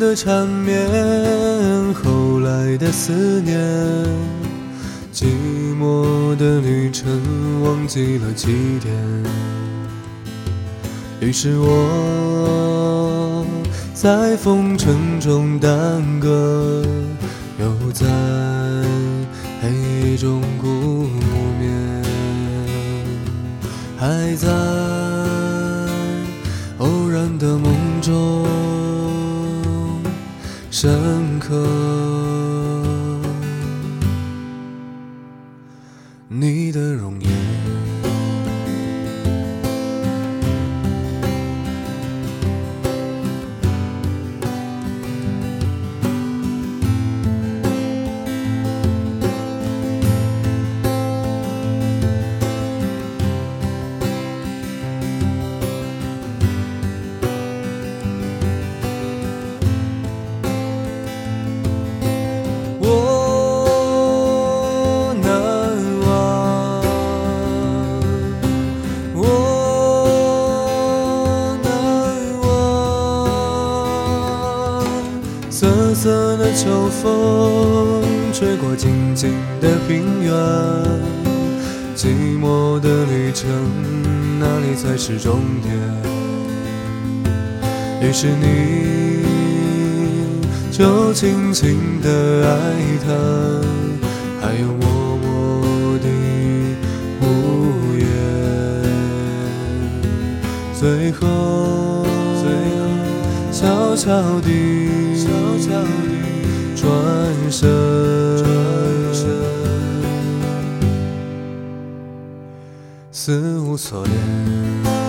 的缠绵，后来的思念，寂寞的旅程，忘记了起点。于是我在风尘中耽搁，又在黑中顾眠，还在偶然的梦中深刻你的容颜。瑟瑟的秋风吹过静静的平原，寂寞的旅程，哪里才是终点？于是你就轻轻地哀叹，还有默默的无言，最后悄悄地转身，似无所恋。